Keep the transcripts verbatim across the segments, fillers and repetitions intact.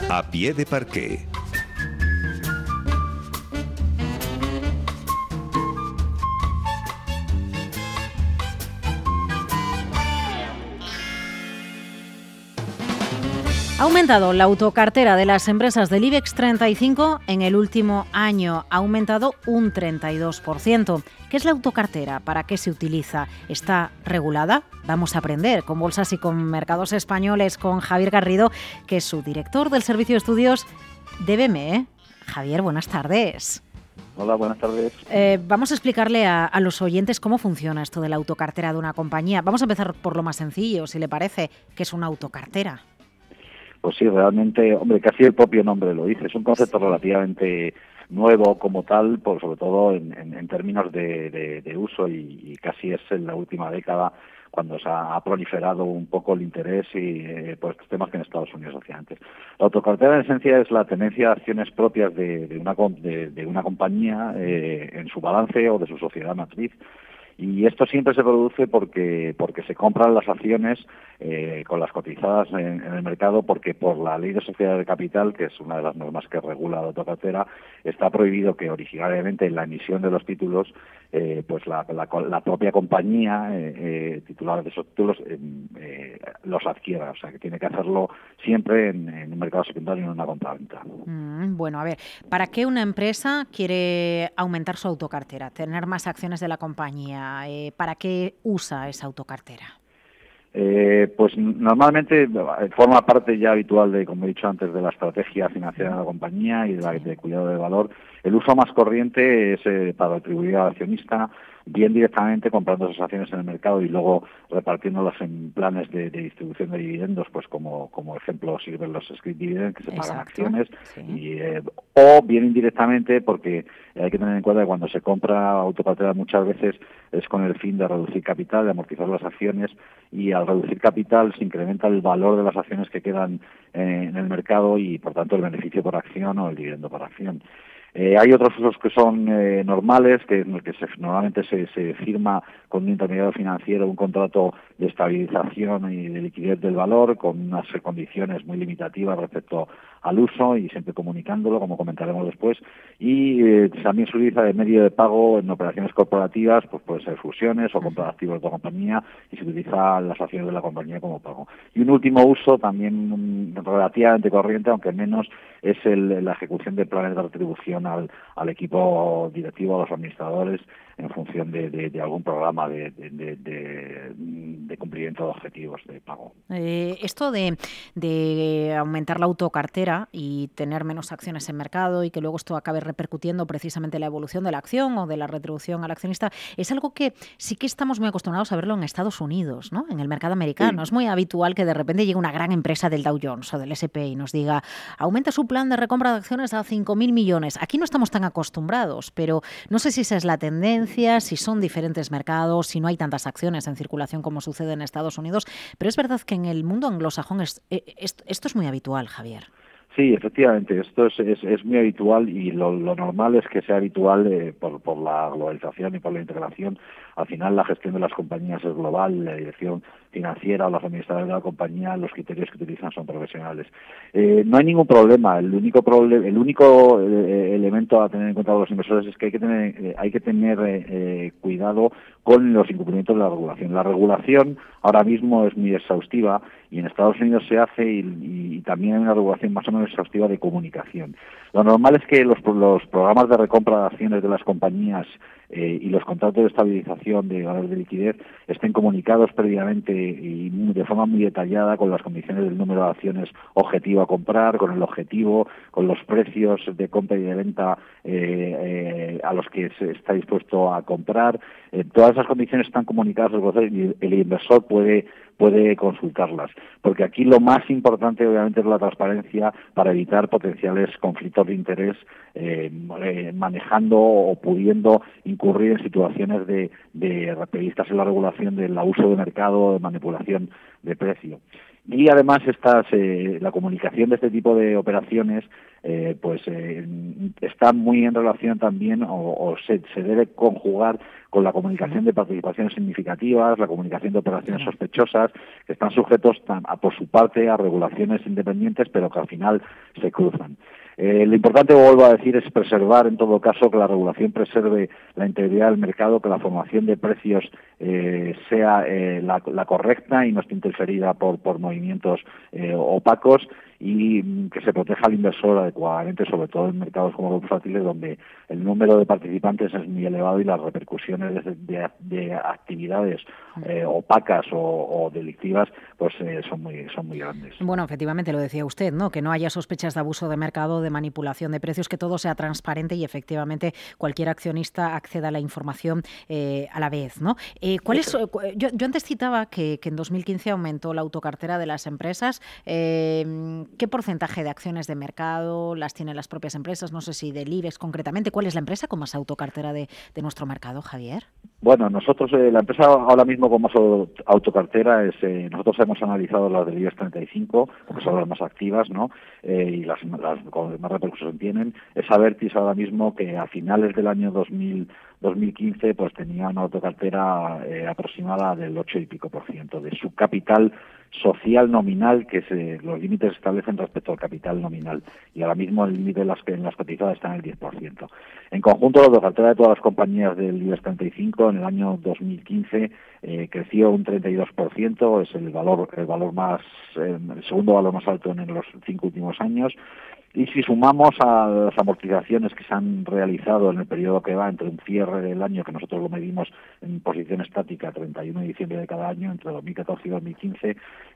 A pie de parqué. Ha aumentado la autocartera de las empresas del IBEX treinta y cinco en el último año. Ha aumentado un treinta y dos por ciento. ¿Qué es la autocartera? ¿Para qué se utiliza? ¿Está regulada? Vamos a aprender con Bolsas y con Mercados Españoles con Javier Garrido, que es su director del Servicio de Estudios de B M E. Javier, buenas tardes. Hola, buenas tardes. Eh, vamos a explicarle a, a los oyentes cómo funciona esto de la autocartera de una compañía. Vamos a empezar por lo más sencillo, si le parece, que es una autocartera. Pues sí, realmente, hombre, casi el propio nombre lo dice. Es un concepto relativamente nuevo como tal, por, sobre todo en, en, en términos de, de, de uso y, y casi es en la última década cuando se ha, ha proliferado un poco el interés y eh, por estos temas que en Estados Unidos hacía antes. La autocartera en esencia es la tenencia de acciones propias de, de, una, de, de una compañía eh, en su balance o de su sociedad matriz. Y esto siempre se produce porque porque se compran las acciones eh, con las cotizadas en, en el mercado, porque por la ley de sociedad de capital, que es una de las normas que regula la autocartera, está prohibido que originariamente en la emisión de los títulos eh, pues la, la, la propia compañía eh, eh, titular de esos títulos eh, eh, los adquiera. O sea, que tiene que hacerlo siempre en, en un mercado secundario y en una compraventa. Mm, bueno, a ver, ¿para qué una empresa quiere aumentar su autocartera, tener más acciones de la compañía? Eh, ¿Para qué usa esa autocartera? Eh, pues normalmente forma parte ya habitual de, como he dicho antes, de la estrategia financiera de la compañía y de la de cuidado del valor. El uso más corriente es eh, para atribuir al accionista, bien directamente comprando esas acciones en el mercado y luego repartiéndolas en planes de, de distribución de dividendos, pues como, como ejemplo sirven los scrip dividend, que se Exacto, pagan acciones, sí. y, eh, o bien indirectamente, porque hay que tener en cuenta que cuando se compra autocartera muchas veces es con el fin de reducir capital, de amortizar las acciones, y al reducir capital se incrementa el valor de las acciones que quedan eh, en el mercado y, por tanto, el beneficio por acción o el dividendo por acción. Eh, hay otros usos que son eh, normales, que, que se, normalmente se, se firma con un intermediario financiero un contrato de estabilización y de liquidez del valor con unas condiciones muy limitativas respecto al uso y siempre comunicándolo, como comentaremos después. Y eh, también se utiliza de medio de pago en operaciones corporativas, pues puede ser fusiones o compra de activos de la compañía, y se utiliza las acciones de la compañía como pago. Y un último uso también relativamente corriente, aunque menos, es el, la ejecución de planes de retribución al, al equipo directivo, a los administradores, en función de, de, de algún programa de, de, de, de, de cumplimiento de objetivos de pago. Eh, esto de, de aumentar la autocartera y tener menos acciones en mercado y que luego esto acabe repercutiendo precisamente en la evolución de la acción o de la retribución al accionista, es algo que sí que estamos muy acostumbrados a verlo en Estados Unidos, ¿no? En el mercado americano. Sí. Es muy habitual que de repente llegue una gran empresa del Dow Jones o del ese and pe y nos diga, aumenta su plan de recompra de acciones a cinco mil millones. Aquí no estamos tan acostumbrados, pero no sé si esa es la tendencia, si son diferentes mercados, si no hay tantas acciones en circulación como sucede en Estados Unidos, pero es verdad que en el mundo anglosajón es, esto, esto es muy habitual, Javier. Sí, efectivamente, esto es, es, es muy habitual y lo, lo normal es que sea habitual eh, por, por la globalización y por la integración. Al final la gestión de las compañías es global, la dirección financiera o los administradores de la compañía, los criterios que utilizan son profesionales. Eh, no hay ningún problema, el único problema, el único eh, elemento a tener en cuenta los inversores es que hay que tener, eh, hay que tener eh, cuidado con los incumplimientos de la regulación. La regulación ahora mismo es muy exhaustiva y en Estados Unidos se hace y, y también hay una regulación más o menos exhaustiva de comunicación. Lo normal es que los, los programas de recompra de acciones de las compañías eh, y los contratos de estabilización de valor de liquidez estén comunicados previamente y de forma muy detallada con las condiciones del número de acciones objetivo a comprar, con el objetivo, con los precios de compra y de venta eh, eh, a los que se está dispuesto a comprar. Eh, todas esas condiciones están comunicadas y el inversor puede puede consultarlas, porque aquí lo más importante obviamente es la transparencia para evitar potenciales conflictos de interés eh, eh, manejando o pudiendo incurrir en situaciones de, de previstas en la regulación del abuso de mercado, de manipulación de precio. Y además estas, eh, la comunicación de este tipo de operaciones eh, pues eh, está muy en relación también o, o se, se debe conjugar con la comunicación de participaciones significativas, la comunicación de operaciones sospechosas, que están sujetos tan, a, por su parte a regulaciones independientes, pero que al final se cruzan. Eh, lo importante, vuelvo a decir, es preservar en todo caso que la regulación preserve la integridad del mercado, que la formación de precios eh, sea eh, la, la correcta y no esté interferida por, por movimientos eh, opacos, y que se proteja al inversor adecuadamente, sobre todo en mercados como los bursátiles, donde el número de participantes es muy elevado y las repercusiones de, de, de actividades eh, opacas o, o delictivas pues eh, son muy son muy grandes. Bueno, efectivamente lo decía usted, ¿no? Que no haya sospechas de abuso de mercado, de manipulación de precios, que todo sea transparente y efectivamente cualquier accionista acceda a la información eh, a la vez, ¿no? Eh, ¿cuál es, yo, yo antes citaba que, que en dos mil quince aumentó la autocartera de las empresas. Eh, ¿Qué porcentaje de acciones de mercado las tienen las propias empresas? No sé si del IBEX concretamente. ¿Cuál es la empresa con más autocartera de, de nuestro mercado, Javier? Bueno, nosotros, eh, la empresa ahora mismo con más autocartera es, eh, nosotros hemos analizado las del IBEX treinta y cinco, porque son las más activas, ¿no? Eh, y las, las con más repercusión tienen. Es Abertis ahora mismo, que a finales del año dos mil quince pues tenía una autocartera eh, aproximada del ocho y pico por ciento de su capital social nominal, que se, los límites se establecen respecto al capital nominal, y ahora mismo el límite en las, en las cotizadas está en el diez por ciento. En conjunto, la autocartera de todas las compañías del IBEX treinta y cinco en el año dos mil quince eh, creció un treinta y dos por ciento, es el valor el valor más eh, el segundo valor más alto en los cinco últimos años. Y si sumamos a las amortizaciones que se han realizado en el periodo que va entre un cierre del año, que nosotros lo medimos en posición estática, treinta y uno de diciembre de cada año, entre dos mil catorce y dos mil quince,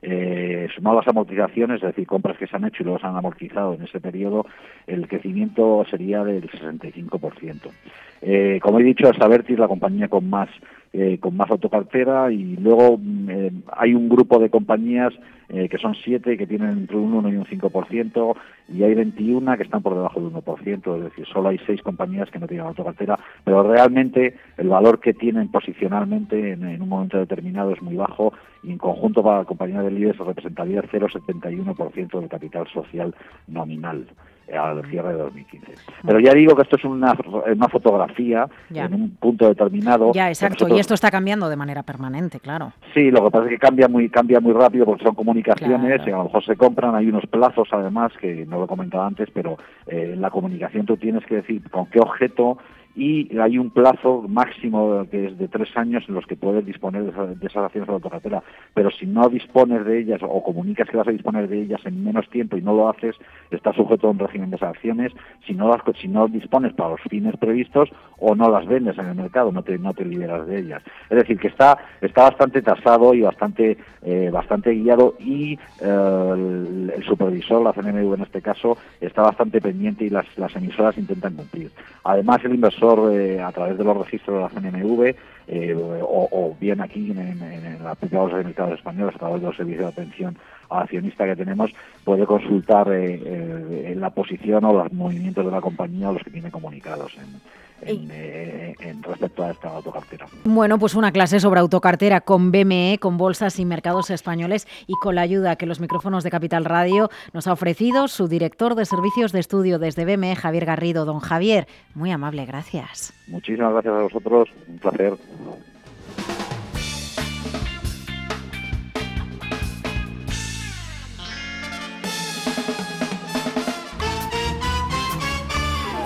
eh, sumado las amortizaciones, es decir, compras que se han hecho y luego se han amortizado en ese periodo, el crecimiento sería del sesenta y cinco por ciento. Eh, como he dicho, es Abertis la compañía con más eh, con más autocartera, y luego eh, hay un grupo de compañías eh, que son siete que tienen entre un uno y un cinco por ciento, y hay veintiuna que están por debajo del uno por ciento, es decir, solo hay seis compañías que no tienen autocartera, pero realmente el valor que tienen posicionalmente en, en un momento determinado es muy bajo, y en conjunto para la compañía del IBEX representaría el cero coma setenta y uno por ciento del capital social nominal al cierre de dos mil quince. Pero ya digo que esto es una, una fotografía ya. En un punto determinado. Ya, exacto, nosotros... y esto está cambiando de manera permanente, claro. Sí, lo que pasa es que cambia muy cambia muy rápido porque son comunicaciones, claro. Y a lo mejor se compran, hay unos plazos además, que no lo he comentado antes, pero eh, en la comunicación tú tienes que decir con qué objeto, y hay un plazo máximo que es de tres años en los que puedes disponer de esas, de esas acciones de la autocartera, pero si no dispones de ellas o comunicas que vas a disponer de ellas en menos tiempo y no lo haces, estás sujeto a un régimen de esas acciones. Si no las si no dispones para los fines previstos o no las vendes en el mercado, no te no te liberas de ellas. Es decir, que está está bastante tasado y bastante eh, bastante guiado, y eh, el, el supervisor, la C N M V en este caso, está bastante pendiente, y las las emisoras intentan cumplir. Además, el inversor Eh, a través de los registros de la C N M V eh, o, o bien aquí en, en, en la aplicados de mercados españoles a través de los servicios de atención al accionista que tenemos, puede consultar eh, eh, la posición o los movimientos de la compañía o los que tiene comunicados en, en, eh, en respecto a esta autocartera. Bueno, pues una clase sobre autocartera con B M E, con bolsas y mercados españoles, y con la ayuda que los micrófonos de Capital Radio nos ha ofrecido su director de servicios de estudio desde B M E, Javier Garrido. Don Javier, muy amable, gracias. Muchísimas gracias a vosotros, un placer.